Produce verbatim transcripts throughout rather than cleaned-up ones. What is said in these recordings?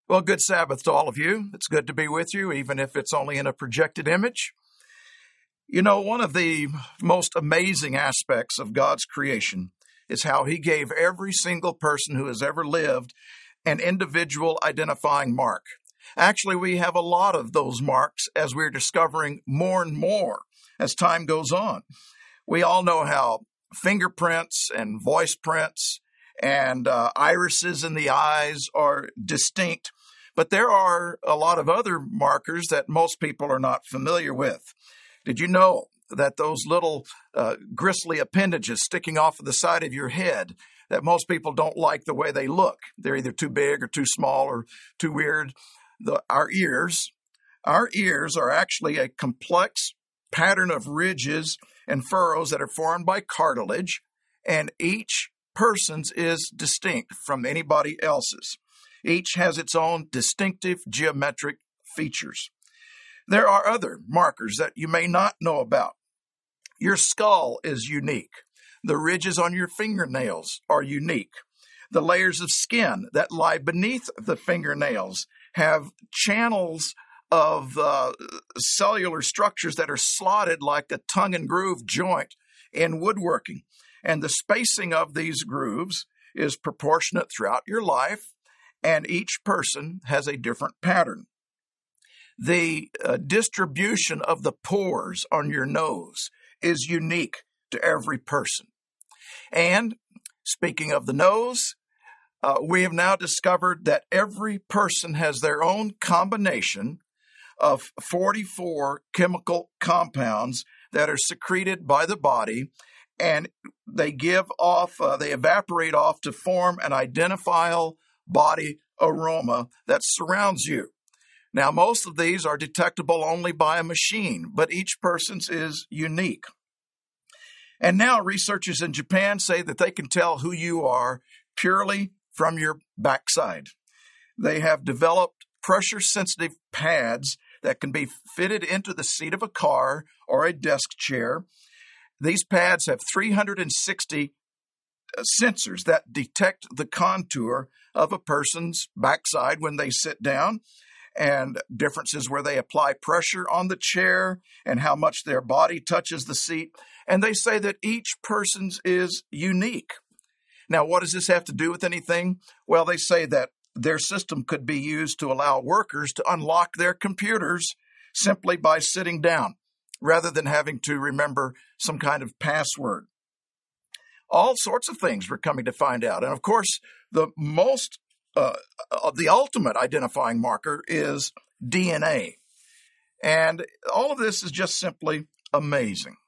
Well, good Sabbath to all of you. It's good to be with you, even if it's only in a projected image. You know, one of the most amazing aspects of God's creation is how he gave every single person who has ever lived an individual identifying mark. Actually, we have a lot of those marks as we're discovering more and more as time goes on. We all know how fingerprints and voice prints and uh, irises in the eyes are distinct, but there are a lot of other markers that most people are not familiar with. Did you know that those little uh, gristly appendages sticking off of the side of your head, that most people don't like the way they look? They're either too big or too small or too weird. The, our ears, our ears are actually a complex pattern of ridges and furrows that are formed by cartilage, and each person's is distinct from anybody else's. Each has its own distinctive geometric features. There are other markers that you may not know about. Your skull is unique. The ridges on your fingernails are unique. The layers of skin that lie beneath the fingernails have channels of uh, cellular structures that are slotted like a tongue and groove joint in woodworking. And the spacing of these grooves is proportionate throughout your life, and each person has a different pattern. The uh, distribution of the pores on your nose is unique to every person. And speaking of the nose, uh, we have now discovered that every person has their own combination of forty-four chemical compounds that are secreted by the body, and they give off, uh, they evaporate off to form an identifiable body aroma that surrounds you. Now, most of these are detectable only by a machine, but each person's is unique. And now researchers in Japan say that they can tell who you are purely from your backside. They have developed pressure-sensitive pads that can be fitted into the seat of a car or a desk chair. These pads have three hundred sixty sensors that detect the contour of a person's backside when they sit down, and differences where they apply pressure on the chair and how much their body touches the seat. And they say that each person's is unique. Now, what does this have to do with anything? Well, they say that their system could be used to allow workers to unlock their computers simply by sitting down, rather than having to remember some kind of password. All sorts of things we're coming to find out. And of course, the most Uh, the ultimate identifying marker is D N A. And all of this is just simply amazing.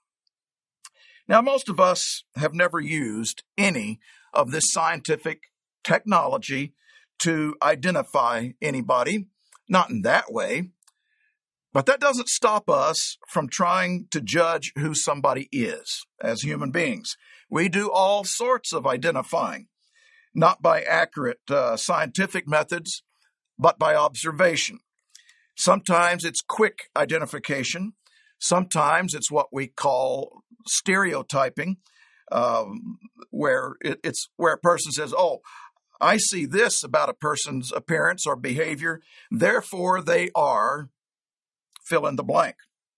Now, most of us have never used any of this scientific technology to identify anybody, not in that way. But that doesn't stop us from trying to judge who somebody is as human beings. We do all sorts of identifying. Not by accurate uh, scientific methods, but by observation. Sometimes it's quick identification. Sometimes it's what we call stereotyping, um, where it, it's where a person says, "Oh, I see this about a person's appearance or behavior, therefore they are," fill in the blank.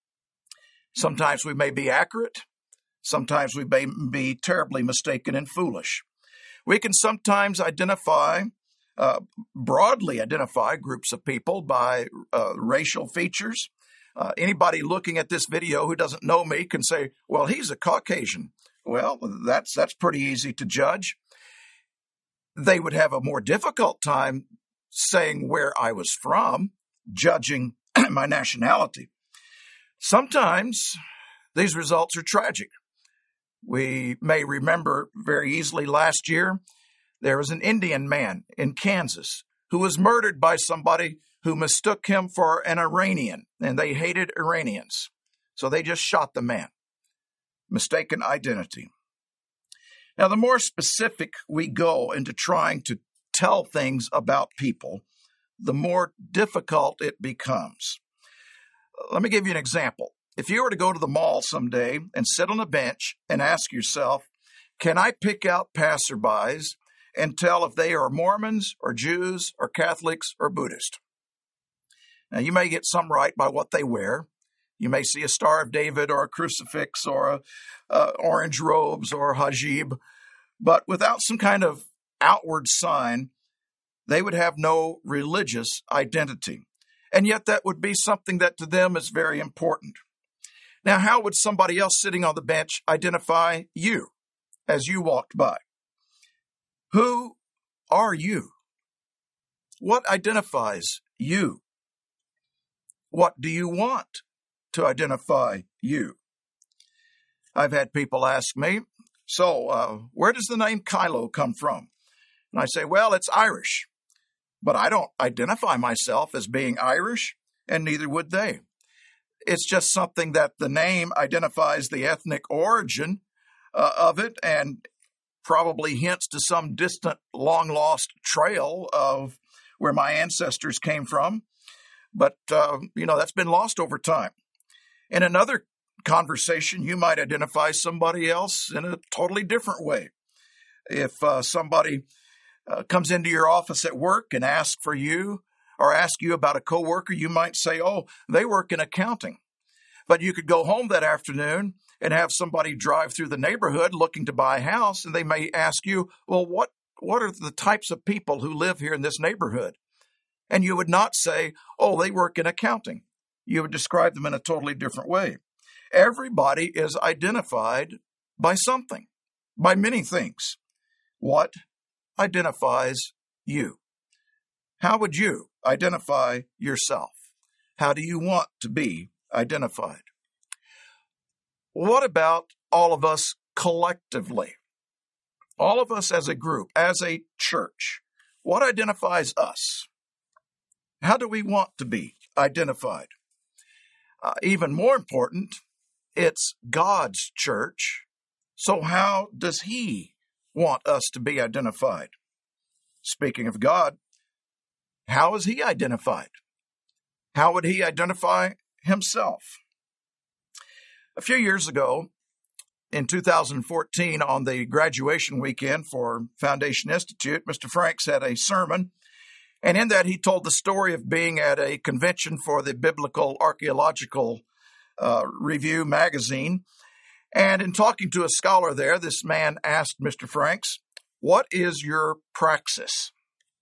Sometimes we may be accurate. Sometimes we may be terribly mistaken and foolish. We can sometimes identify, uh, broadly identify groups of people by uh, racial features. Uh, anybody looking at this video who doesn't know me can say, well, he's a Caucasian. Well, that's that's pretty easy to judge. They would have a more difficult time saying where I was from, judging my nationality. Sometimes these results are tragic. We may remember very easily last year, there was an Indian man in Kansas who was murdered by somebody who mistook him for an Iranian, and they hated Iranians. So they just shot the man. Mistaken identity. Now, the more specific we go into trying to tell things about people, the more difficult it becomes. Let me give you an example. If you were to go to the mall someday and sit on a bench and ask yourself, can I pick out passerbys and tell if they are Mormons or Jews or Catholics or Buddhist. Now, you may get some right by what they wear. You may see a Star of David or a crucifix or a, uh, orange robes or a hijab, but without some kind of outward sign, they would have no religious identity. And yet that would be something that to them is very important. Now, how would somebody else sitting on the bench identify you as you walked by? Who are you? What identifies you? What do you want to identify you? I've had people ask me, so uh, where does the name Kylo come from? And I say, well, it's Irish, but I don't identify myself as being Irish, and neither would they. It's just something that the name identifies the ethnic origin uh, of it and probably hints to some distant, long-lost trail of where my ancestors came from. But, uh, you know, that's been lost over time. In another conversation, you might identify somebody else in a totally different way. If uh, somebody uh, comes into your office at work and asks for you or ask you about a coworker, you might say, oh, they work in accounting. But you could go home that afternoon and have somebody drive through the neighborhood looking to buy a house, and they may ask you, well, what, what are the types of people who live here in this neighborhood? And you would not say, oh, they work in accounting. You would describe them in a totally different way. Everybody is identified by something, by many things. What identifies you? How would you identify yourself? How do you want to be identified? What about all of us collectively? All of us as a group, as a church, what identifies us? How do we want to be identified? Uh, even more important, it's God's church. So how does He want us to be identified? Speaking of God, how is He identified? How would He identify Himself? A few years ago, in two thousand fourteen, on the graduation weekend for Foundation Institute, Mister Franks had a sermon. And in that, he told the story of being at a convention for the Biblical Archaeological uh, Review magazine. And in talking to a scholar there, this man asked Mister Franks, what is your praxis?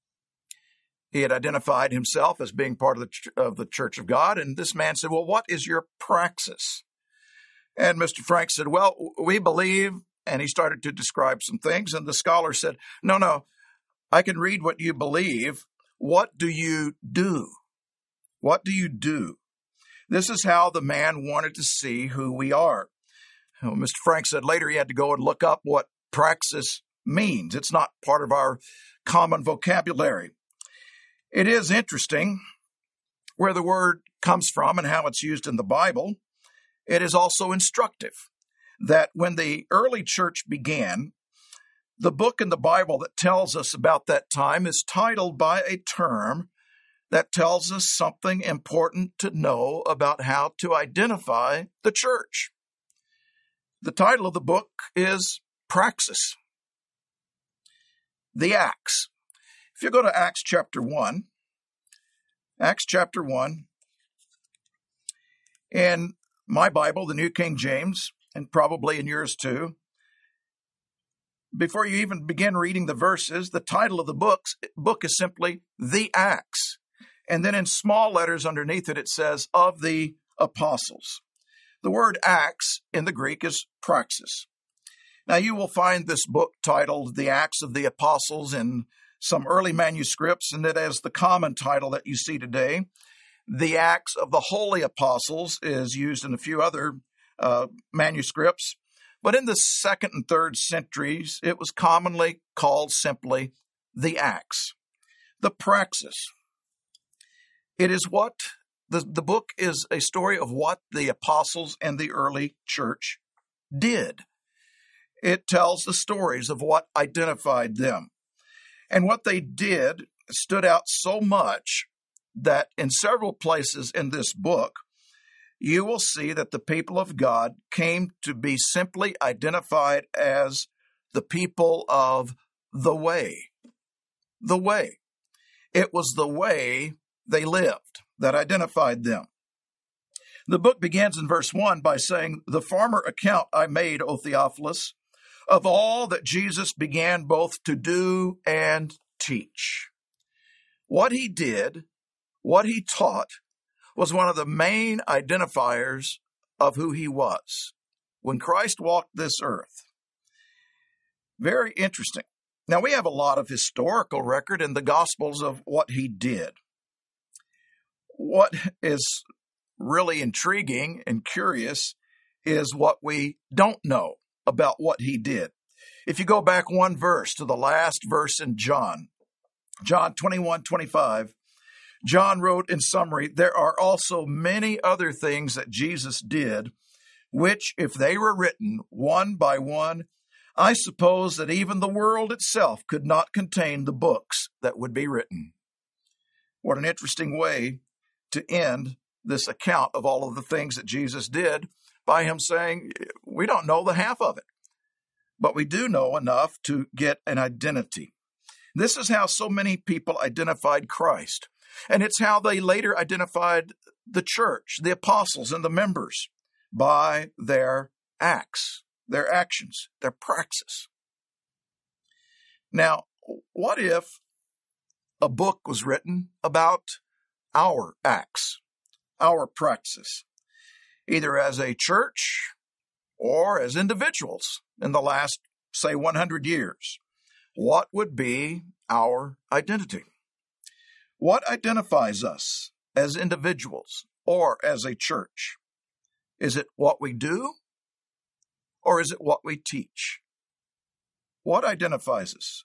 He had identified himself as being part of the, ch- of the Church of God. And this man said, well, what is your praxis? And Mister Franks said, well, we believe. And he started to describe some things. And the scholar said, no, no, I can read what you believe. What do you do? What do you do? This is how the man wanted to see who we are. Well, Mister Franks said later he had to go and look up what praxis means. It's not part of our common vocabulary. It is interesting where the word comes from and how it's used in the Bible. It is also instructive that when the early church began, the book in the Bible that tells us about that time is titled by a term that tells us something important to know about how to identify the church. The title of the book is Praxis, the Acts. If you go to Acts chapter one, Acts chapter one, in my Bible, the New King James, and probably in yours too, before you even begin reading the verses, the title of the books, book is simply The Acts. And then in small letters underneath it, it says, of the apostles. The word Acts in the Greek is praxis. Now, you will find this book titled The Acts of the Apostles in some early manuscripts, and it has the common title that you see today. The Acts of the Holy Apostles is used in a few other uh, manuscripts. But in the second and third centuries, it was commonly called simply the Acts, the praxis. It is what, the, the book is a story of what the apostles and the early church did. It tells the stories of what identified them. And what they did stood out so much that in several places in this book, you will see that the people of God came to be simply identified as the people of the way. The way. It was the way they lived that identified them. The book begins in verse one by saying, "The former account I made, O Theophilus, of all that Jesus began both to do and teach." What he did, what he taught, was one of the main identifiers of who he was when Christ walked this earth. Very interesting. Now, we have a lot of historical record in the Gospels of what he did. What is really intriguing and curious is what we don't know about what he did. If you go back one verse to the last verse in John, John twenty-one twenty-five, John wrote in summary, "There are also many other things that Jesus did, which, if they were written one by one, I suppose that even the world itself could not contain the books that would be written." What an interesting way to end this account of all of the things that Jesus did by him saying, we don't know the half of it, but we do know enough to get an identity. This is how so many people identified Christ, and it's how they later identified the church, the apostles, and the members by their acts, their actions, their praxis. Now, what if a book was written about our acts, our praxis, either as a church or as individuals in the last, say, one hundred years? What would be our identity? What identifies us as individuals or as a church? Is it what we do, or is it what we teach? What identifies us?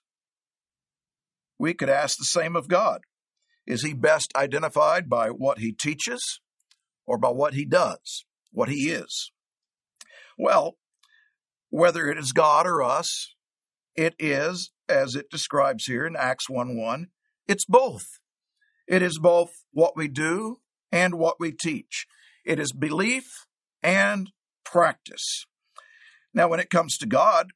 We could ask the same of God. Is he best identified by what he teaches or by what he does, what he is? Well, whether it is God or us, it is, as it describes here in Acts one one, it's both. It is both what we do and what we teach. It is belief and practice. Now, when it comes to God,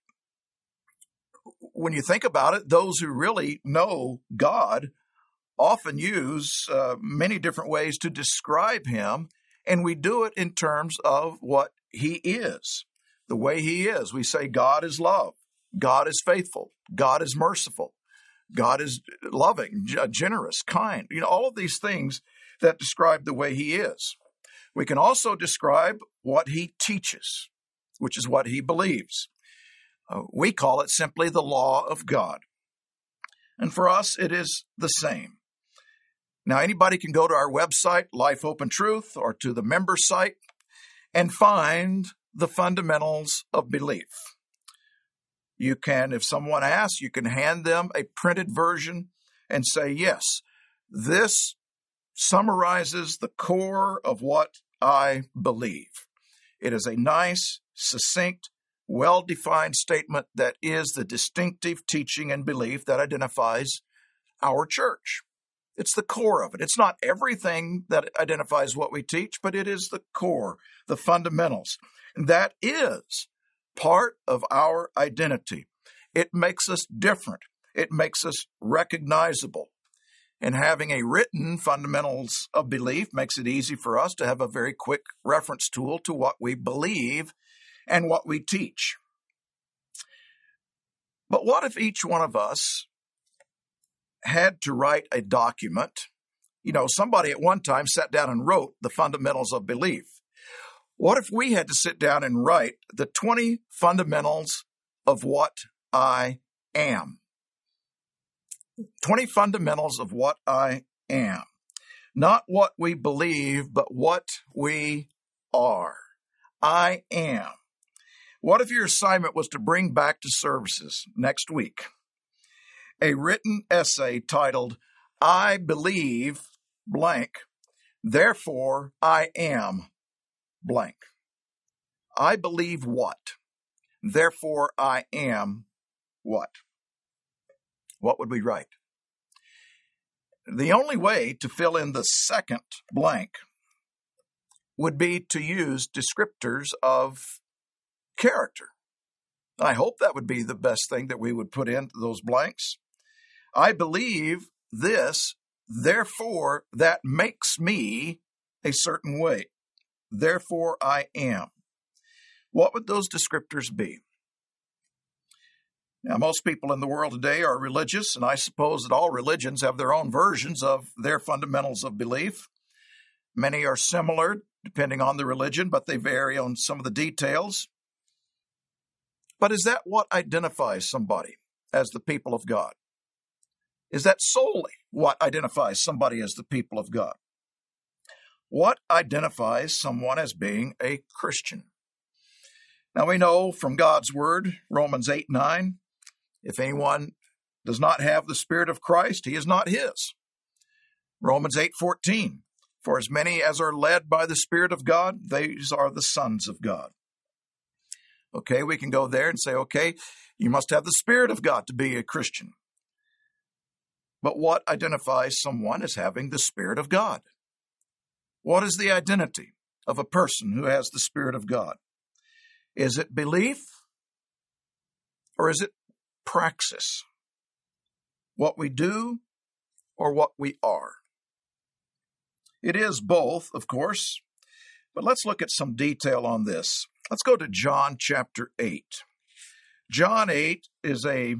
when you think about it, those who really know God often use uh, many different ways to describe him, and we do it in terms of what he is, the way he is. We say God is love, God is faithful, God is merciful, God is loving, generous, kind, you know, all of these things that describe the way he is. We can also describe what he teaches, which is what he believes. Uh, we call it simply the law of God. And for us, it is the same. Now, anybody can go to our website, Life, Hope, and Truth, or to the member site and find the fundamentals of belief. You can, if someone asks, you can hand them a printed version and say, yes, this summarizes the core of what I believe. It is a nice, succinct, well-defined statement that is the distinctive teaching and belief that identifies our church. It's the core of it. It's not everything that identifies what we teach, but it is the core, the fundamentals. And that is part of our identity. It makes us different. It makes us recognizable. And having a written fundamentals of belief makes it easy for us to have a very quick reference tool to what we believe and what we teach. But what if each one of us had to write a document? You know, somebody at one time sat down and wrote the fundamentals of belief. What if we had to sit down and write the twenty fundamentals of what I am? twenty fundamentals of what I am. Not what we believe, but what we are. I am. What if your assignment was to bring back to services next week a written essay titled, I believe blank, therefore I am blank. I believe what? Therefore I am what? What would we write? The only way to fill in the second blank would be to use descriptors of character. I hope that would be the best thing that we would put into those blanks. I believe this, therefore that makes me a certain way. Therefore I am. What would those descriptors be? Now, most people in the world today are religious, and I suppose that all religions have their own versions of their fundamentals of belief. Many are similar, depending on the religion, but they vary on some of the details. But is that what identifies somebody as the people of God? Is that solely what identifies somebody as the people of God? What identifies someone as being a Christian? Now, we know from God's word, Romans eight nine, if anyone does not have the Spirit of Christ, he is not his. Romans eight fourteen, for as many as are led by the Spirit of God, these are the sons of God. Okay, we can go there and say, okay, you must have the Spirit of God to be a Christian. But what identifies someone as having the Spirit of God? What is the identity of a person who has the Spirit of God? Is it belief or is it praxis? What we do or what we are? It is both, of course, but let's look at some detail on this. Let's go to John chapter eight. John eight is a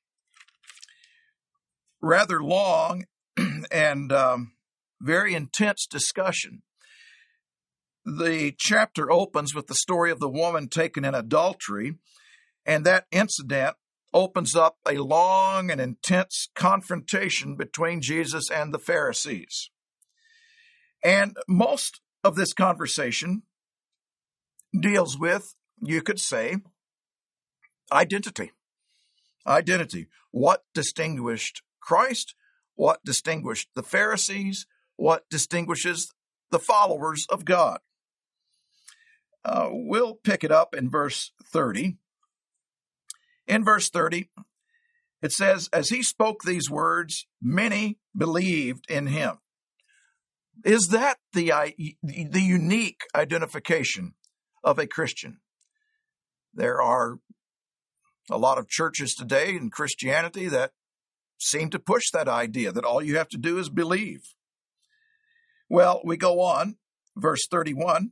rather long and um, very intense discussion. The chapter opens with the story of the woman taken in adultery, and that incident opens up a long and intense confrontation between Jesus and the Pharisees. And most of this conversation deals with, you could say, identity. Identity. What distinguished Christ? What distinguished the Pharisees? What distinguishes the followers of God? Uh, we'll pick it up in verse thirty. In verse thirty, it says, as he spoke these words, many believed in him. Is that the, the unique identification of a Christian? There are a lot of churches today in Christianity that seem to push that idea that all you have to do is believe. Well, we go on, verse thirty-one.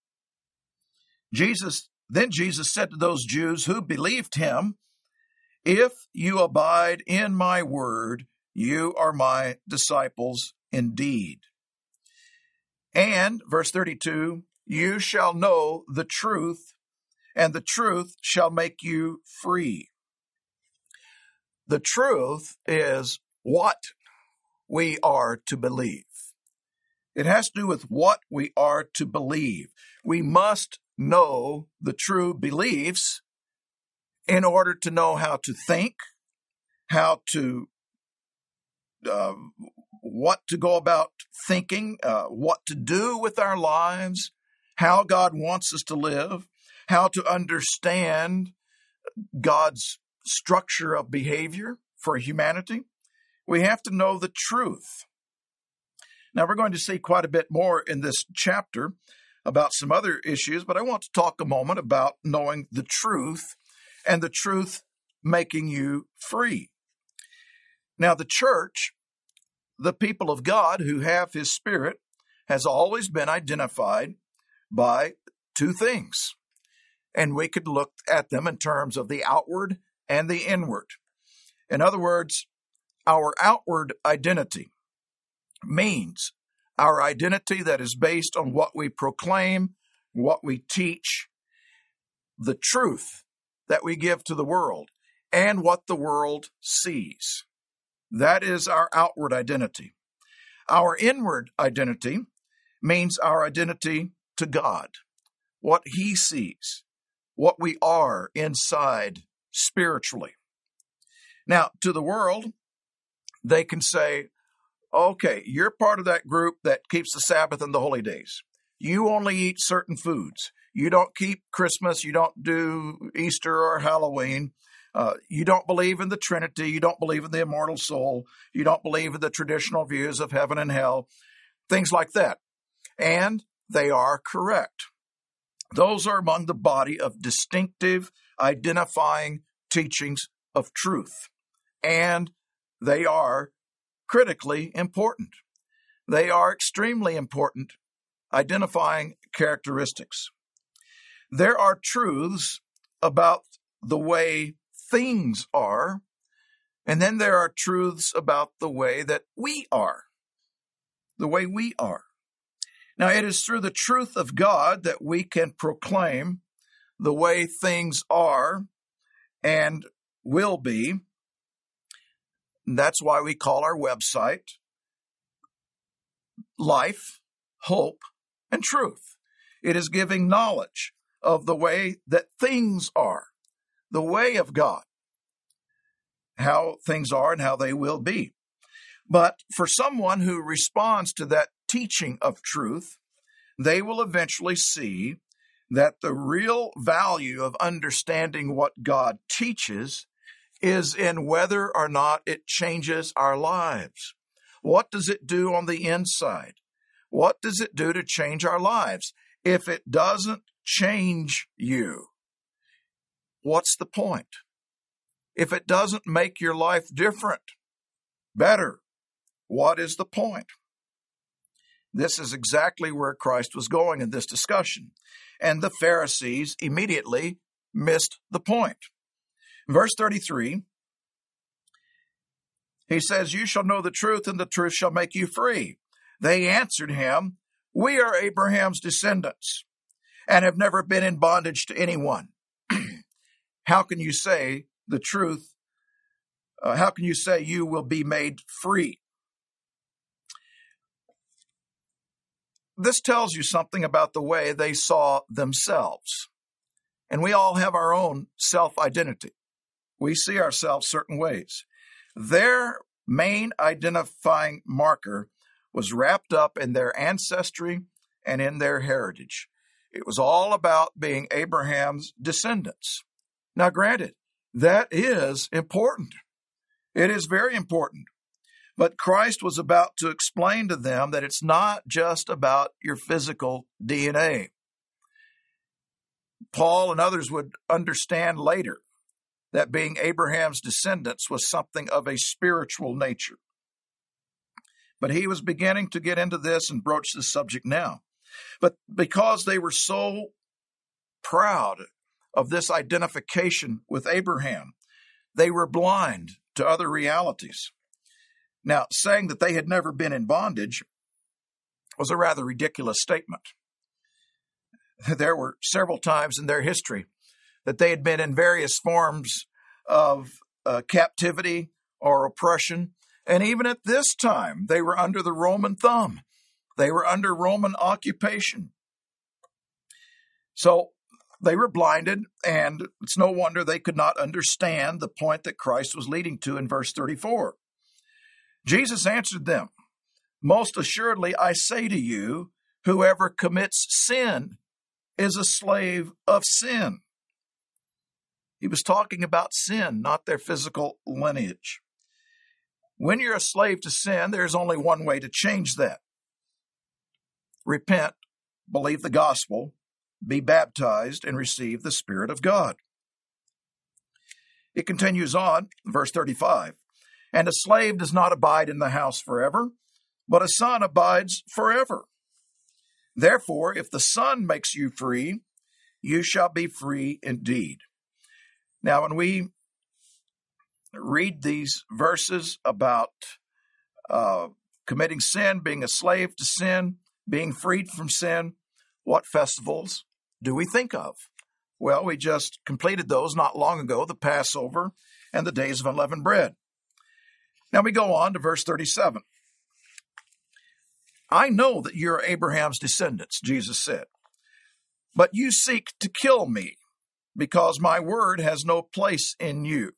Jesus, then Jesus said to those Jews who believed him, if you abide in my word, you are my disciples indeed. And, verse thirty-two, you shall know the truth, and the truth shall make you free. The truth is what we are to believe. It has to do with what we are to believe. We must know the true beliefs in order to know how to think, how to, uh, what to go about thinking, uh, what to do with our lives, how God wants us to live, how to understand God's structure of behavior for humanity. We have to know the truth. Now, we're going to see quite a bit more in this chapter about some other issues, but I want to talk a moment about knowing the truth and the truth making you free. Now, the church, the people of God who have his Spirit, has always been identified by two things. And we could look at them in terms of the outward and the inward. In other words, our outward identity means our identity that is based on what we proclaim, what we teach, the truth that we give to the world, and what the world sees. That is our outward identity. Our inward identity means our identity to God, what he sees, what we are inside spiritually. Now, to the world, they can say, okay, you're part of that group that keeps the Sabbath and the holy days. You only eat certain foods. You don't keep Christmas. You don't do Easter or Halloween. Uh, you don't believe in the Trinity. You don't believe in the immortal soul. You don't believe in the traditional views of heaven and hell, things like that. And they are correct. Those are among the body of distinctive identifying teachings of truth, and they are critically important. They are extremely important identifying characteristics. There are truths about the way things are, and then there are truths about the way that we are, the way we are. Now, it is through the truth of God that we can proclaim the way things are and will be. And that's why we call our website Life, Hope, and Truth. It is giving knowledge of the way that things are, the way of God, how things are and how they will be. But for someone who responds to that teaching of truth, they will eventually see that the real value of understanding what God teaches is in whether or not it changes our lives. What does it do on the inside? What does it do to change our lives? If it doesn't change you, what's the point? If it doesn't make your life different, better, what is the point? This is exactly where Christ was going in this discussion. And the Pharisees immediately missed the point. Verse thirty-three, he says, "You shall know the truth, and the truth shall make you free." They answered him, "We are Abraham's descendants and have never been in bondage to anyone. How can you say the truth? Uh, how can you say you will be made free?" This tells you something about the way they saw themselves. And we all have our own self-identity. We see ourselves certain ways. Their main identifying marker was wrapped up in their ancestry and in their heritage. It was all about being Abraham's descendants. Now, granted, that is important. It is very important. But Christ was about to explain to them that it's not just about your physical D N A. Paul and others would understand later that being Abraham's descendants was something of a spiritual nature. But he was beginning to get into this and broach this subject now. But because they were so proud of this identification with Abraham, they were blind to other realities. Now, saying that they had never been in bondage was a rather ridiculous statement. There were several times in their history that they had been in various forms of uh, captivity or oppression. And even at this time, they were under the Roman thumb. They were under Roman occupation. So they were blinded, and it's no wonder they could not understand the point that Christ was leading to in verse thirty-four. Jesus answered them, "Most assuredly, I say to you, whoever commits sin is a slave of sin." He was talking about sin, not their physical lineage. When you're a slave to sin, there's only one way to change that. Repent, believe the gospel, be baptized, and receive the Spirit of God. It continues on, verse thirty-five. "And a slave does not abide in the house forever, but a son abides forever. Therefore, if the Son makes you free, you shall be free indeed." Now, when we read these verses about uh, committing sin, being a slave to sin, being freed from sin, what festivals do we think of? Well, we just completed those not long ago, the Passover and the days of unleavened bread. Now we go on to verse thirty-seven. "I know that you're Abraham's descendants," Jesus said, "but you seek to kill me because my word has no place in you.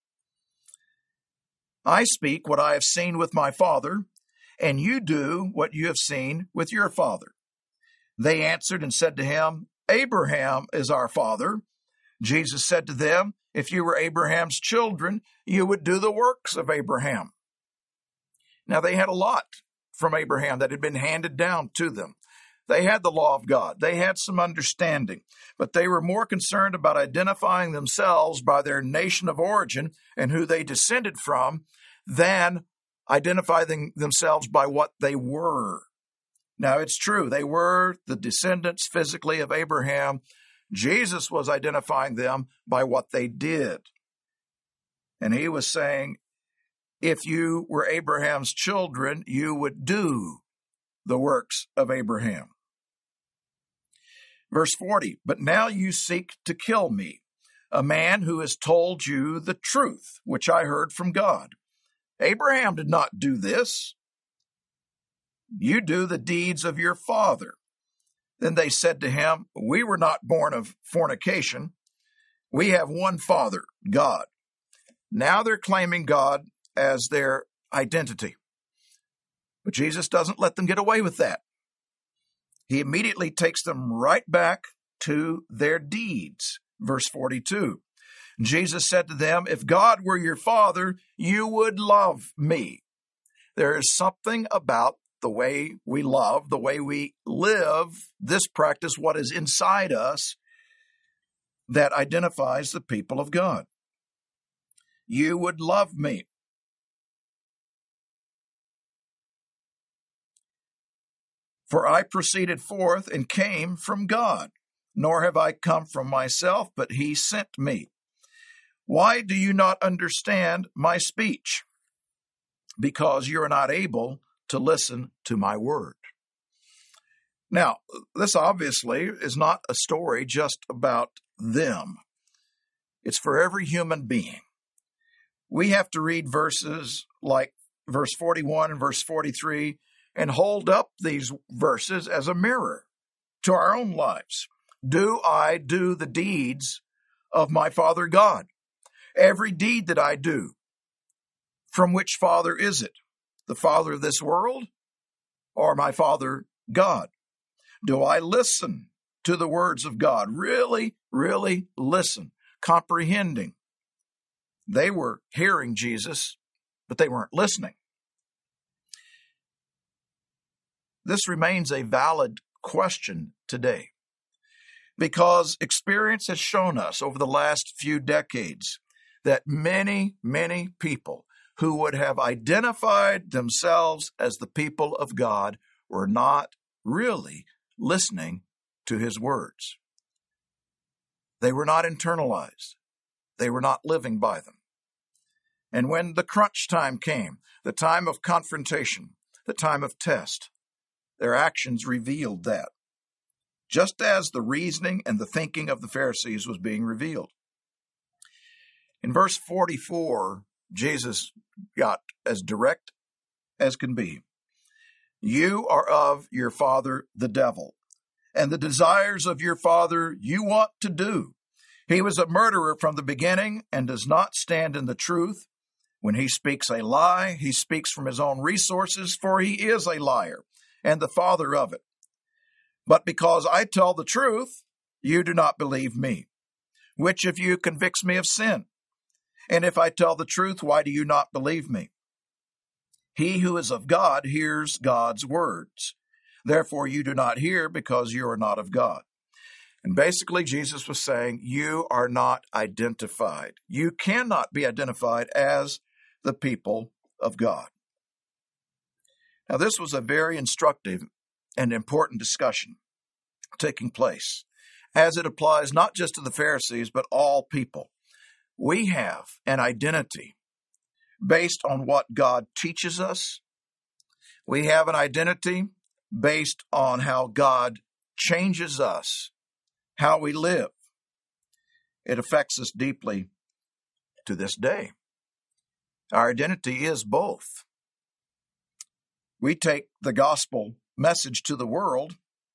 I speak what I have seen with my father, and you do what you have seen with your father." They answered and said to him, "Abraham is our father." Jesus said to them, "If you were Abraham's children, you would do the works of Abraham." Now, they had a lot from Abraham that had been handed down to them. They had the law of God. They had some understanding, but they were more concerned about identifying themselves by their nation of origin and who they descended from than identifying themselves by what they were. Now, it's true. They were the descendants physically of Abraham. Jesus was identifying them by what they did. And he was saying, if you were Abraham's children, you would do the works of Abraham. Verse forty, but now you seek to kill me, a man who has told you the truth, which I heard from God. Abraham did not do this. You do the deeds of your father. Then they said to him, we were not born of fornication. We have one Father, God. Now they're claiming God as their identity. But Jesus doesn't let them get away with that. He immediately takes them right back to their deeds. Verse forty-two, Jesus said to them, if God were your Father, you would love me. There is something about the way we love, the way we live, this practice, what is inside us, that identifies the people of God. You would love me. For I proceeded forth and came from God, nor have I come from myself, but he sent me. Why do you not understand my speech? Because you are not able to listen to my word. Now, this obviously is not a story just about them. It's for every human being. We have to read verses like verse forty-one and verse forty-three and hold up these verses as a mirror to our own lives. Do I do the deeds of my Father God? Every deed that I do, from which Father is it? The Father of this world or my Father God? Do I listen to the words of God? Really, really listen, comprehending. They were hearing Jesus, but they weren't listening. This remains a valid question today because experience has shown us over the last few decades that many, many people who would have identified themselves as the people of God were not really listening to his words. They were not internalized. They were not living by them. And when the crunch time came, the time of confrontation, the time of test, their actions revealed that, just as the reasoning and the thinking of the Pharisees was being revealed. In verse forty-four, Jesus got as direct as can be. You are of your father, the devil, and the desires of your father you want to do. He was a murderer from the beginning and does not stand in the truth. When he speaks a lie, he speaks from his own resources, for he is a liar and the father of it. But because I tell the truth, you do not believe me. Which of you convicts me of sin? And if I tell the truth, why do you not believe me? He who is of God hears God's words. Therefore you do not hear because you are not of God. And basically Jesus was saying, you are not identified. You cannot be identified as the people of God. Now, this was a very instructive and important discussion taking place as it applies not just to the Pharisees, but all people. We have an identity based on what God teaches us. We have an identity based on how God changes us, how we live. It affects us deeply to this day. Our identity is both. We take the gospel message to the world.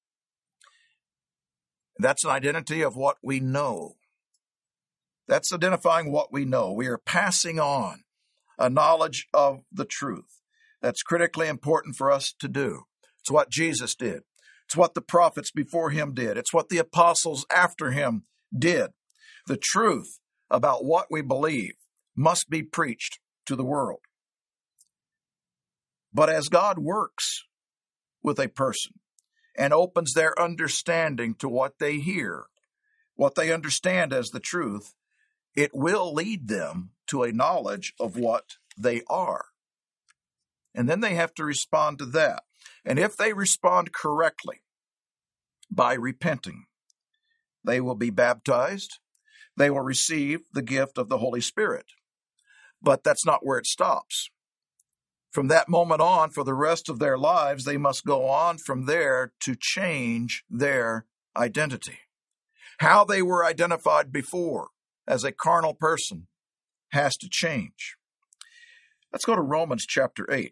That's an identity of what we know. That's identifying what we know. We are passing on a knowledge of the truth. That's critically important for us to do. It's what Jesus did. It's what the prophets before him did. It's what the apostles after him did. The truth about what we believe must be preached to the world. But as God works with a person and opens their understanding to what they hear, what they understand as the truth, it will lead them to a knowledge of what they are. And then they have to respond to that. And if they respond correctly by repenting, they will be baptized. They will receive the gift of the Holy Spirit. But that's not where it stops. From that moment on, for the rest of their lives, they must go on from there to change their identity. How they were identified before as a carnal person has to change. Let's go to Romans chapter eight.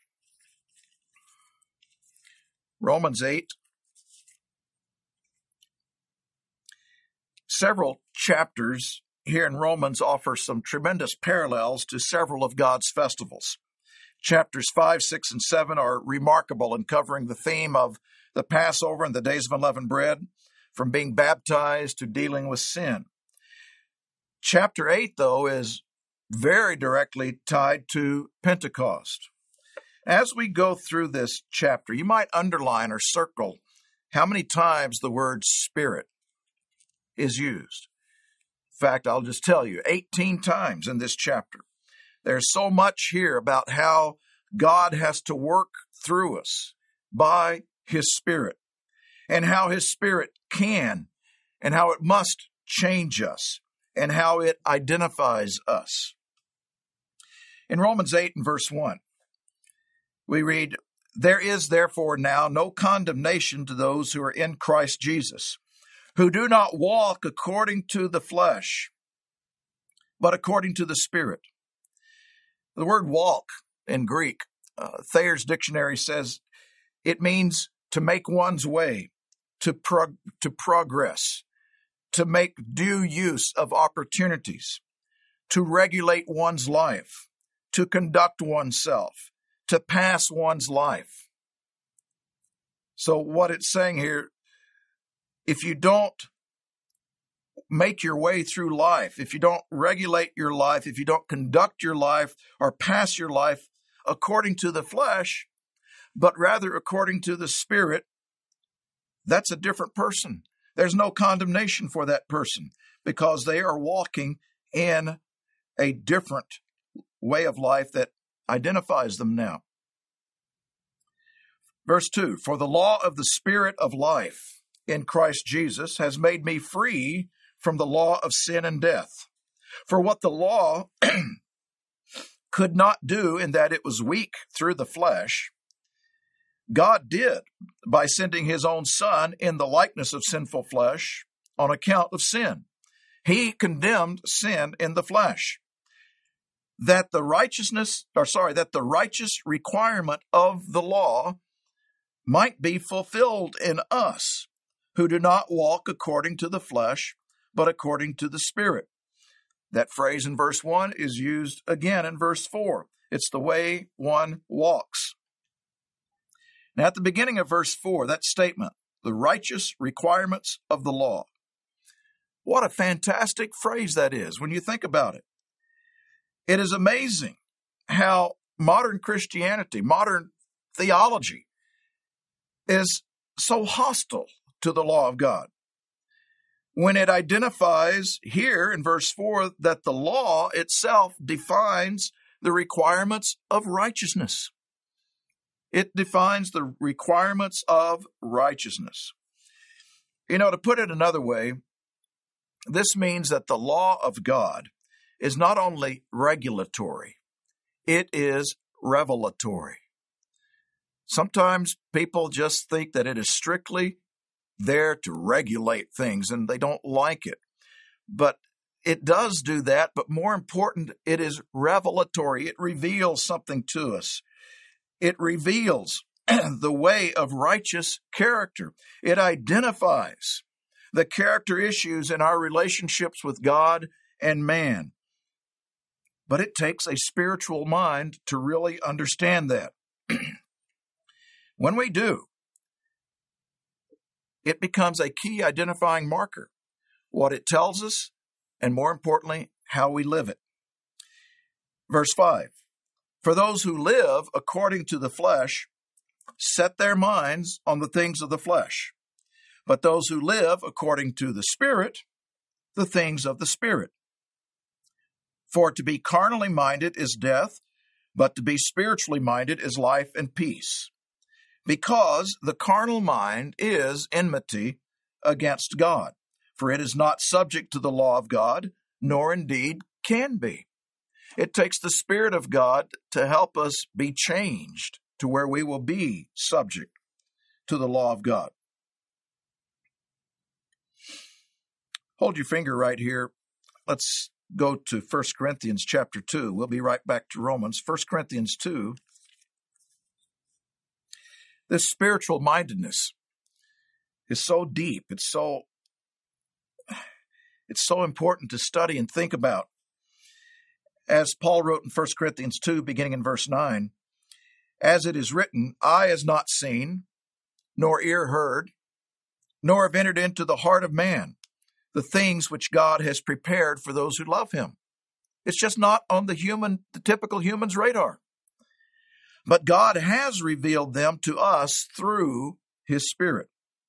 Romans eight. Several chapters here in Romans offer some tremendous parallels to several of God's festivals. Chapters five, six, and seven are remarkable in covering the theme of the Passover and the days of unleavened bread, from being baptized to dealing with sin. Chapter eight, though, is very directly tied to Pentecost. As we go through this chapter, you might underline or circle how many times the word Spirit is used. In fact, I'll just tell you, eighteen times in this chapter. There's so much here about how God has to work through us by His Spirit, and how His Spirit can and how it must change us, and how it identifies us. In Romans eight and verse one, we read, "There is therefore now no condemnation to those who are in Christ Jesus, who do not walk according to the flesh, but according to the Spirit." The word walk in Greek, uh, Thayer's dictionary says it means to make one's way, to prog- to progress, to make due use of opportunities, to regulate one's life, to conduct oneself, to pass one's life. So what it's saying here, if you don't make your way through life, if you don't regulate your life, if you don't conduct your life or pass your life according to the flesh, but rather according to the Spirit, that's a different person. There's no condemnation for that person because they are walking in a different way of life that identifies them now. Verse two, "For the law of the Spirit of life in Christ Jesus has made me free from the law of sin and death. For what the law could not do in that it was weak through the flesh, God did by sending His own Son in the likeness of sinful flesh on account of sin. He condemned sin in the flesh, that the righteousness, or sorry, that the righteous requirement of the law might be fulfilled in us, who do not walk according to the flesh, but according to the Spirit." That phrase in verse one is used again in verse four. It's the way one walks. Now, at the beginning of verse four, that statement, the righteous requirements of the law. What a fantastic phrase that is when you think about it. It is amazing how modern Christianity, modern theology, is so hostile to the law of God, when it identifies here in verse four that the law itself defines the requirements of righteousness. It defines the requirements of righteousness. You know, to put it another way, this means that the law of God is not only regulatory, it is revelatory. Sometimes people just think that it is strictly there to regulate things, and they don't like it. But it does do that, but more important, it is revelatory. It reveals something to us. It reveals the way of righteous character. It identifies the character issues in our relationships with God and man. But it takes a spiritual mind to really understand that. When we do, it becomes a key identifying marker, what it tells us, and more importantly, how we live it. Verse five, "For those who live according to the flesh set their minds on the things of the flesh, but those who live according to the Spirit, the things of the Spirit. For to be carnally minded is death, but to be spiritually minded is life and peace. Because the carnal mind is enmity against God, for it is not subject to the law of God, nor indeed can be. It takes the Spirit of God to help us be changed to where we will be subject to the law of God. Hold your finger right here. Let's go to First Corinthians chapter two. We'll be right back to Romans. First Corinthians two. This spiritual mindedness is so deep. It's so, it's so important to study and think about. As Paul wrote in First Corinthians two, beginning in verse nine, as it is written, eye has not seen, nor ear heard, nor have entered into the heart of man the things which God has prepared for those who love him. It's just not on the human, the typical human's radar. But God has revealed them to us through his Spirit.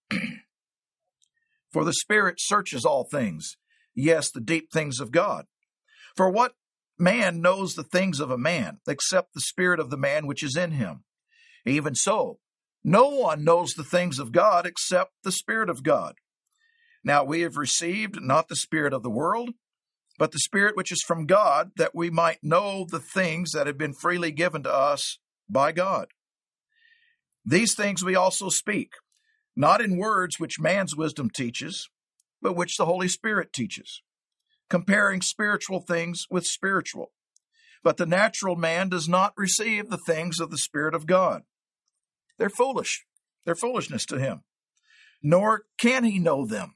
For the Spirit searches all things, yes, the deep things of God. For what man knows the things of a man, except the spirit of the man which is in him? Even so, no one knows the things of God except the Spirit of God. Now we have received not the spirit of the world, but the Spirit which is from God, that we might know the things that have been freely given to us by God. These things we also speak, not in words which man's wisdom teaches, but which the Holy Spirit teaches, comparing spiritual things with spiritual. But the natural man does not receive the things of the Spirit of God. They're foolish. They're foolishness to him. Nor can he know them,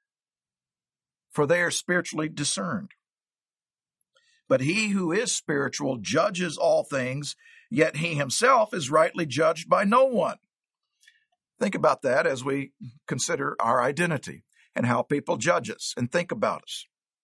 for they are spiritually discerned. But he who is spiritual judges all things, yet he himself is rightly judged by no one. Think about that as we consider our identity and how people judge us and think about us.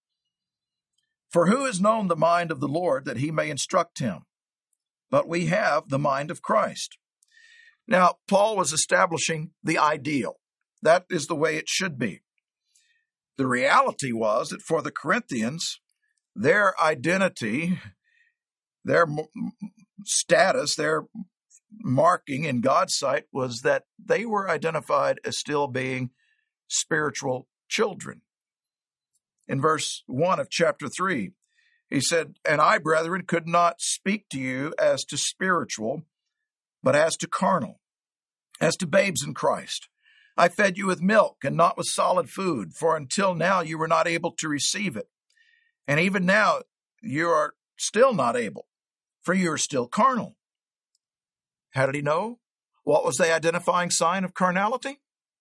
For who has known the mind of the Lord that he may instruct him? But we have the mind of Christ. Now, Paul was establishing the ideal. That is the way it should be. The reality was that for the Corinthians, their identity, their status, their marking in God's sight was that they were identified as still being spiritual children. In verse one of chapter three, he said, and I, brethren, could not speak to you as to spiritual, but as to carnal, as to babes in Christ. I fed you with milk and not with solid food, for until now you were not able to receive it. And even now you are still not able, for you are still carnal. How did he know? What was the identifying sign of carnality?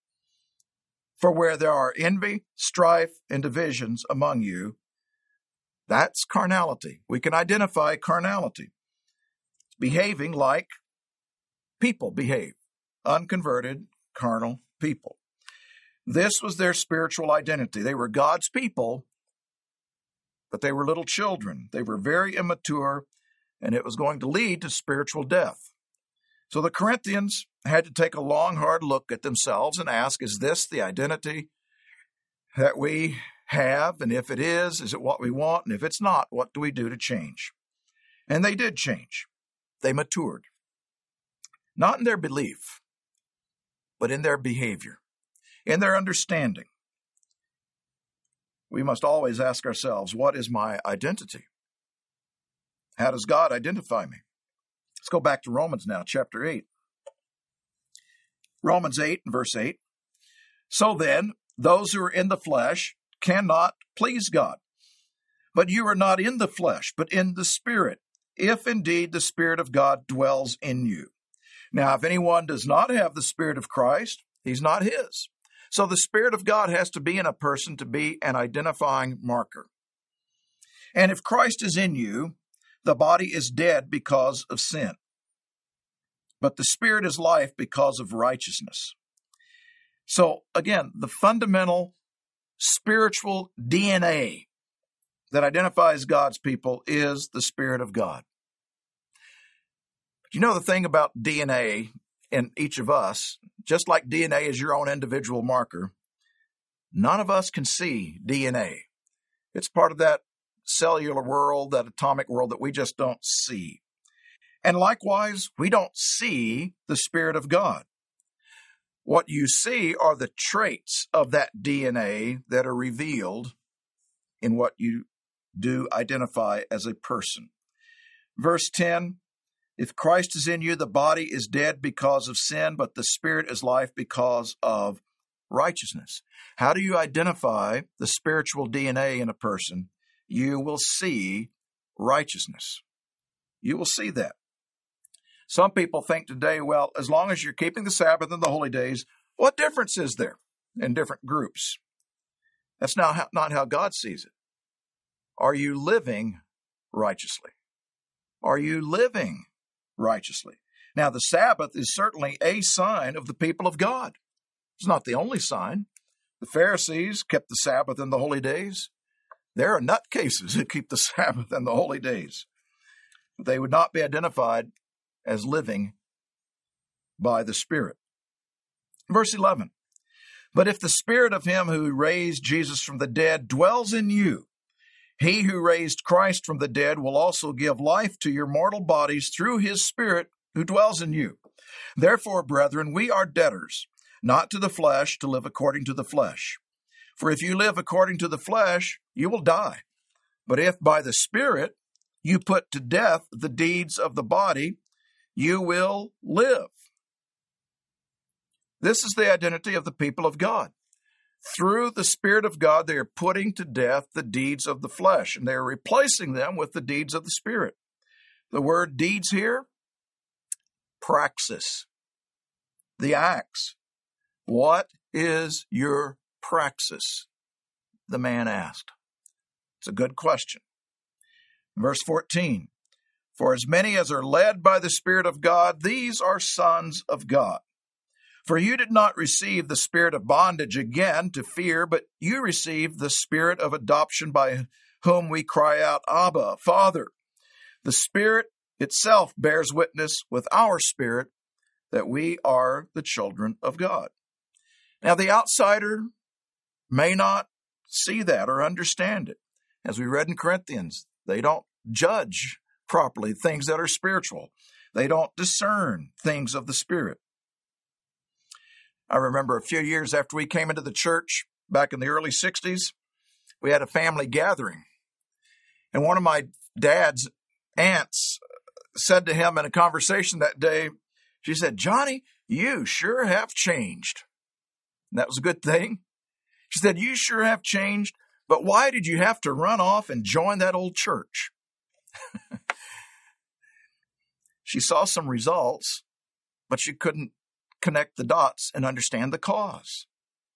For where there are envy, strife, and divisions among you, that's carnality. We can identify carnality. Behaving like people behave, unconverted, carnal people. This was their spiritual identity. They were God's people, but they were little children. They were very immature, and it was going to lead to spiritual death. So the Corinthians had to take a long, hard look at themselves and ask, is this the identity that we have? And if it is, is it what we want? And if it's not, what do we do to change? And they did change. They matured. Not in their belief, but in their behavior, in their understanding. We must always ask ourselves, what is my identity? How does God identify me? Let's go back to Romans now, chapter eight. Romans eight and verse eight. So then, those who are in the flesh cannot please God. But you are not in the flesh, but in the Spirit, if indeed the Spirit of God dwells in you. Now, if anyone does not have the Spirit of Christ, he's not his. So the Spirit of God has to be in a person to be an identifying marker. And if Christ is in you, the body is dead because of sin, but the Spirit is life because of righteousness. So again, the fundamental spiritual D N A that identifies God's people is the Spirit of God. But you know the thing about D N A, in each of us, just like D N A is your own individual marker, none of us can see D N A. It's part of that cellular world, that atomic world that we just don't see. And likewise, we don't see the Spirit of God. What you see are the traits of that D N A that are revealed in what you do identify as a person. Verse ten, if Christ is in you, the body is dead because of sin, but the Spirit is life because of righteousness. How do you identify the spiritual D N A in a person? You will see righteousness. You will see that. Some people think today, well, as long as you're keeping the Sabbath and the holy days, what difference is there in different groups? That's not how, not how God sees it. Are you living righteously? Are you living righteously? Now, the Sabbath is certainly a sign of the people of God. It's not the only sign. The Pharisees kept the Sabbath and the holy days. There are nutcases who keep the Sabbath and the holy days. They would not be identified as living by the Spirit. Verse eleven, but if the Spirit of him who raised Jesus from the dead dwells in you, he who raised Christ from the dead will also give life to your mortal bodies through his Spirit who dwells in you. Therefore, brethren, we are debtors, not to the flesh, to live according to the flesh. For if you live according to the flesh, you will die. But if by the Spirit you put to death the deeds of the body, you will live. This is the identity of the people of God. Through the Spirit of God, they are putting to death the deeds of the flesh, and they are replacing them with the deeds of the Spirit. The word deeds here, praxis, the acts. What is your praxis? The man asked. It's a good question. Verse fourteen, for as many as are led by the Spirit of God, these are sons of God. For you did not receive the spirit of bondage again to fear, but you received the Spirit of adoption by whom we cry out, Abba, Father. The Spirit itself bears witness with our spirit that we are the children of God. Now, the outsider may not see that or understand it. As we read in Corinthians, they don't judge properly things that are spiritual. They don't discern things of the Spirit. I remember a few years after we came into the church back in the early sixties, we had a family gathering. And one of my dad's aunts said to him in a conversation that day, she said, Johnny, you sure have changed. And that was a good thing. She said, you sure have changed, but why did you have to run off and join that old church? She saw some results, but she couldn't connect the dots and understand the cause.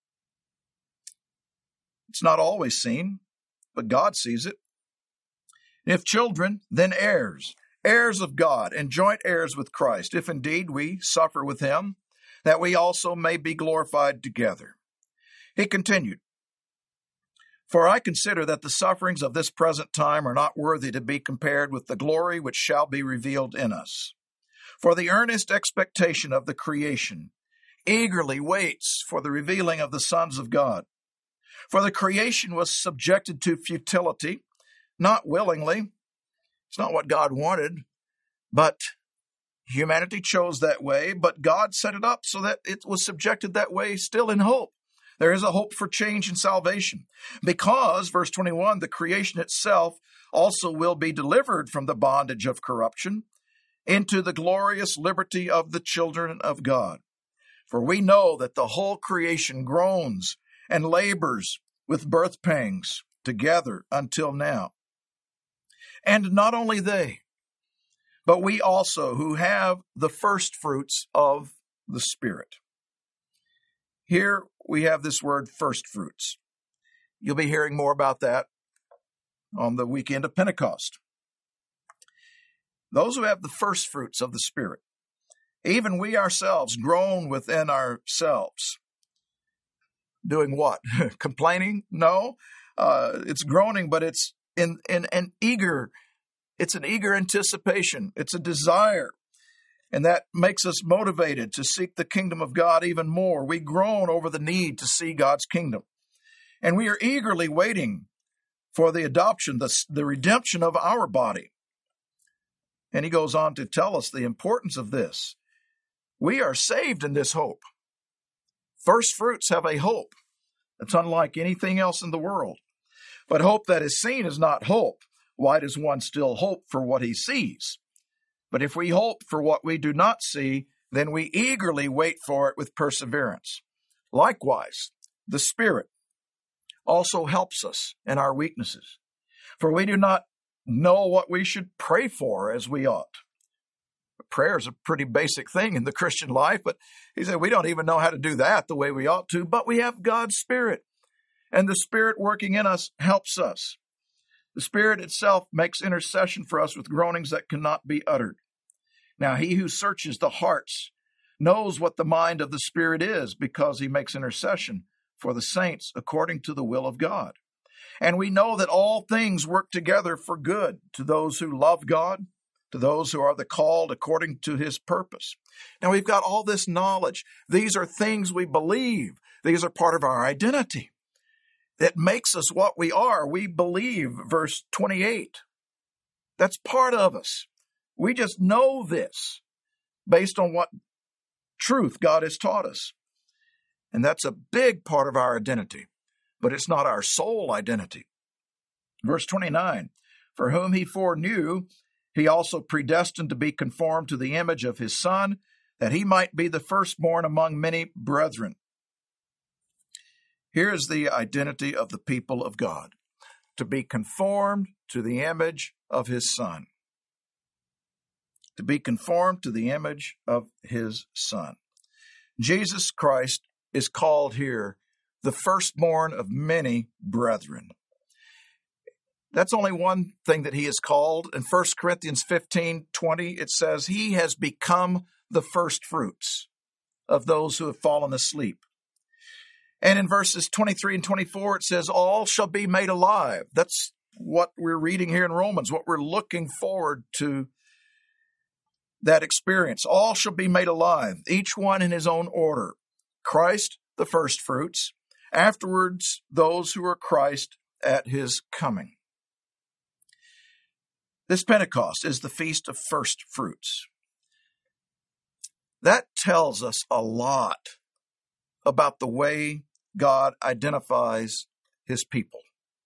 It's not always seen, but God sees it. If children, then heirs, heirs of God and joint heirs with Christ, if indeed we suffer with him, that we also may be glorified together. He continued, for I consider that the sufferings of this present time are not worthy to be compared with the glory which shall be revealed in us. For the earnest expectation of the creation eagerly waits for the revealing of the sons of God. For the creation was subjected to futility, not willingly. It's not what God wanted, but humanity chose that way, but God set it up so that it was subjected that way still in hope. There is a hope for change and salvation. Because, verse twenty-one, the creation itself also will be delivered from the bondage of corruption into the glorious liberty of the children of God. For we know that the whole creation groans and labors with birth pangs together until now. And not only they, but we also who have the first fruits of the Spirit. Here we have this word first fruits. You'll be hearing more about that on the weekend of Pentecost. Those who have the first fruits of the Spirit, even we ourselves groan within ourselves. Doing what? Complaining? No. Uh, it's groaning, but it's in, in an eager, it's an eager anticipation. It's a desire. And that makes us motivated to seek the kingdom of God even more. We groan over the need to see God's kingdom. And we are eagerly waiting for the adoption, the, the redemption of our body. And he goes on to tell us the importance of this. We are saved in this hope. First fruits have a hope that's unlike anything else in the world. But hope that is seen is not hope. Why does one still hope for what he sees? But if we hope for what we do not see, then we eagerly wait for it with perseverance. Likewise, the Spirit also helps us in our weaknesses, for we do not know what we should pray for as we ought. Prayer is a pretty basic thing in the Christian life, but he said we don't even know how to do that the way we ought to, but we have God's Spirit, and the Spirit working in us helps us. The Spirit itself makes intercession for us with groanings that cannot be uttered. Now, he who searches the hearts knows what the mind of the Spirit is, because he makes intercession for the saints according to the will of God. And we know that all things work together for good to those who love God, to those who are the called according to his purpose. Now, we've got all this knowledge. These are things we believe. These are part of our identity. That makes us what we are. We believe, verse twenty-eight. That's part of us. We just know this based on what truth God has taught us. And that's a big part of our identity, but it's not our sole identity. Verse twenty-nine, for whom he foreknew, he also predestined to be conformed to the image of his Son, that he might be the firstborn among many brethren. Here is the identity of the people of God, to be conformed to the image of his Son. To be conformed to the image of his Son. Jesus Christ is called here the firstborn of many brethren. That's only one thing that he is called. In First Corinthians fifteen twenty, it says, he has become the firstfruits of those who have fallen asleep. And in verses twenty-three and twenty-four, it says, all shall be made alive. That's what we're reading here in Romans, what we're looking forward to, that experience. All shall be made alive, each one in his own order. Christ, the firstfruits. Afterwards, those who are Christ at his coming. This Pentecost is the feast of first fruits. That tells us a lot about the way God identifies his people.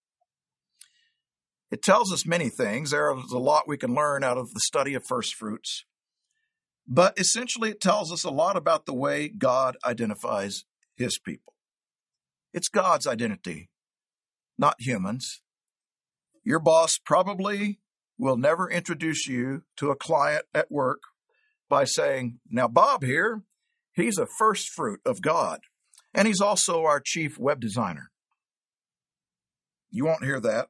It tells us many things. There's a lot we can learn out of the study of first fruits. But essentially, it tells us a lot about the way God identifies his people. It's God's identity, not humans. Your boss probably will never introduce you to a client at work by saying, now Bob here, he's a first fruit of God, and he's also our chief web designer. You won't hear that.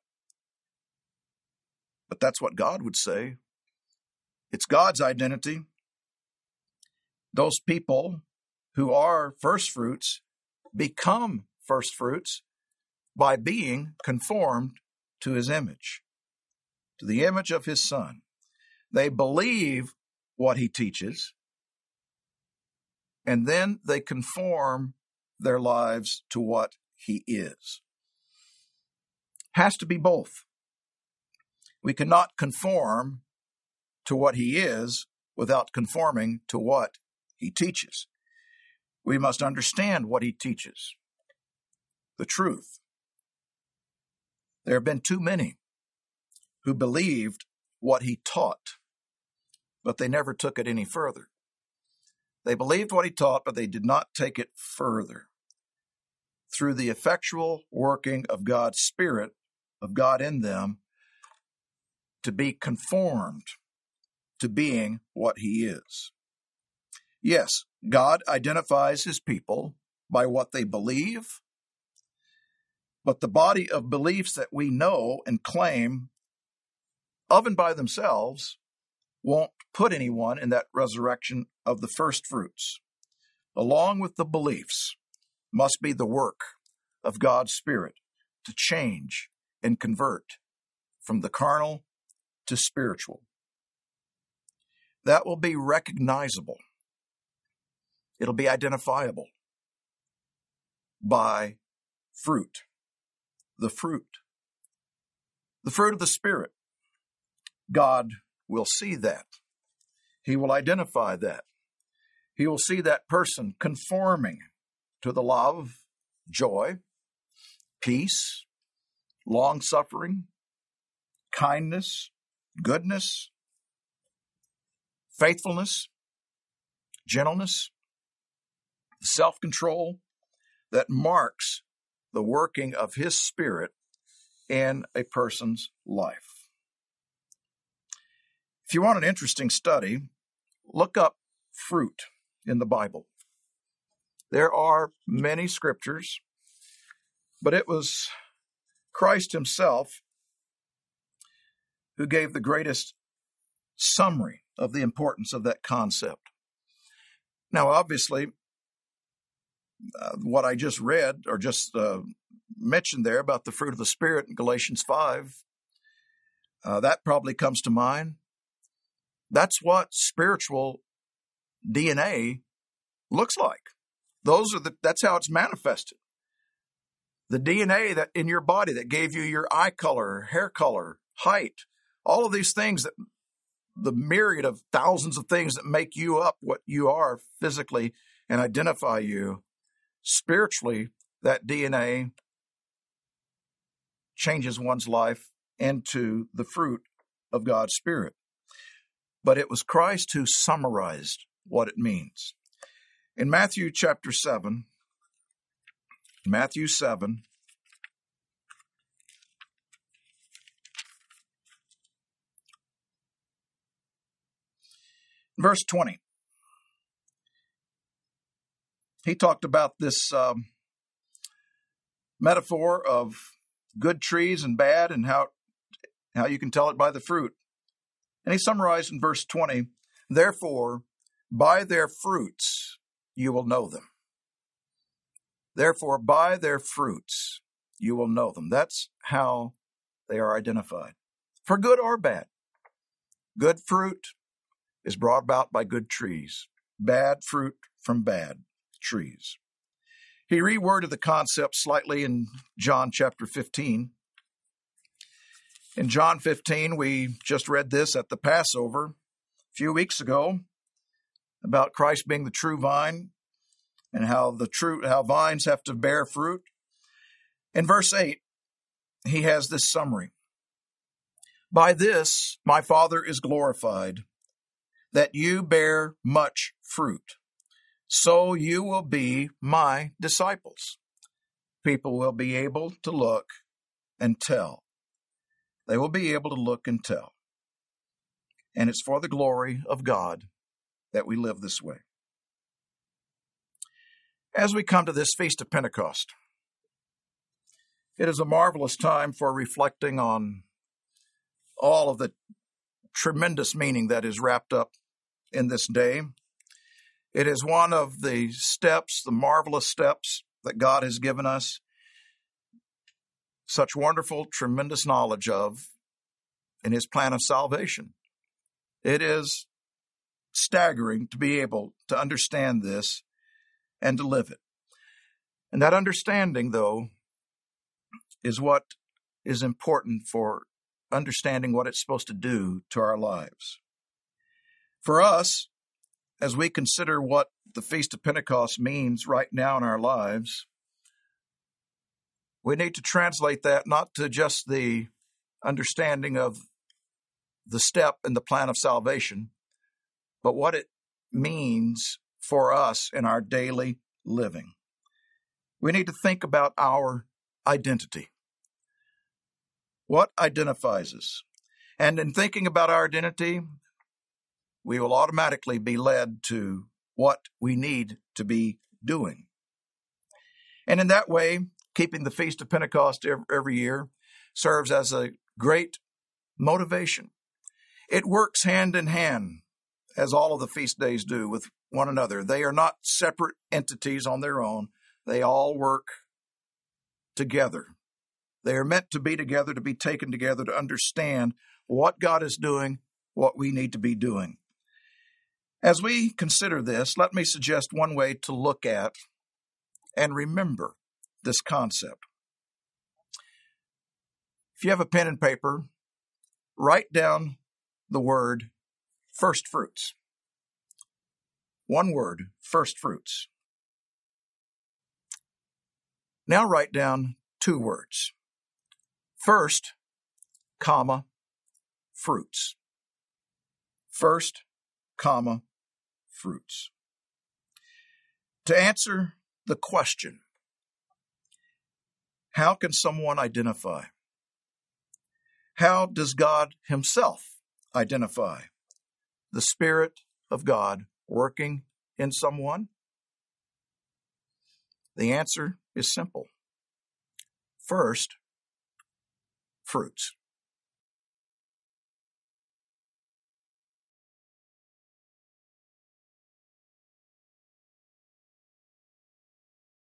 But that's what God would say. It's God's identity. Those people who are first fruits become first fruits by being conformed to his image, to the image of his Son. They believe what he teaches, and then they conform their lives to what he is. Has to be both. We cannot conform to what he is without conforming to what he teaches. We must understand what he teaches, the truth. There have been too many who believed what he taught, but they never took it any further. They believed what he taught, but they did not take it further. Through the effectual working of God's Spirit, of God in them, to be conformed to being what he is. Yes, God identifies his people by what they believe, but the body of beliefs that we know and claim of and by themselves won't put anyone in that resurrection of the first fruits. Along with the beliefs must be the work of God's Spirit to change and convert from the carnal to spiritual. that will be recognizable. It'll be identifiable by fruit. The fruit. The fruit of the Spirit. God will see that. He will identify that. He will see that person conforming to the love, joy, peace, long-suffering, kindness, goodness, faithfulness, gentleness, self-control that marks the working of His Spirit in a person's life. If you want an interesting study, look up fruit in the Bible. There are many scriptures, but it was Christ Himself who gave the greatest summary of the importance of that concept. Now, obviously, uh, what I just read or just uh, mentioned there about the fruit of the Spirit in Galatians five, uh, that probably comes to mind. That's what spiritual D N A looks like. Those are the, that's how it's manifested. The D N A that in your body that gave you your eye color, hair color, height, all of these things, that the myriad of thousands of things that make you up what you are physically and identify you spiritually, that D N A changes one's life into the fruit of God's Spirit. But it was Christ who summarized what it means. In Matthew chapter seven, Matthew seven, verse twenty, he talked about this um, metaphor of good trees and bad and how, how you can tell it by the fruit. And he summarized in verse twenty, therefore, by their fruits you will know them. Therefore, by their fruits you will know them. That's how they are identified, for good or bad. Good fruit is brought about by good trees. Bad fruit from bad trees. He reworded the concept slightly in John chapter fifteen. In John fifteen, we just read this at the Passover a few weeks ago about Christ being the true vine and how the true how vines have to bear fruit. In verse eight, he has this summary. By this my Father is glorified, that you bear much fruit. So you will be my disciples. People will be able to look and tell. They will be able to look and tell. And it's for the glory of God that we live this way. As we come to this Feast of Pentecost, it is a marvelous time for reflecting on all of the tremendous meaning that is wrapped up in this day. It is one of the steps, the marvelous steps that God has given us such wonderful, tremendous knowledge of in His plan of salvation. It is staggering to be able to understand this and to live it. And that understanding, though, is what is important for understanding what it's supposed to do to our lives. For us, as we consider what the Feast of Pentecost means right now in our lives, we need to translate that not to just the understanding of the step in the plan of salvation, but what it means for us in our daily living. We need to think about our identity. What identifies us? And in thinking about our identity, we will automatically be led to what we need to be doing. And in that way, keeping the Feast of Pentecost every year serves as a great motivation. It works hand in hand, as all of the feast days do, with one another. They are not separate entities on their own. They all work together. They are meant to be together, to be taken together, to understand what God is doing, what we need to be doing. As we consider this, let me suggest one way to look at and remember this concept. If you have a pen and paper, write down the word first fruits. One word, first fruits. Now write down two words. First, comma, fruits. First, comma, fruits. To answer the question, how can someone identify? How does God himself identify the Spirit of God working in someone? The answer is simple. First, fruits.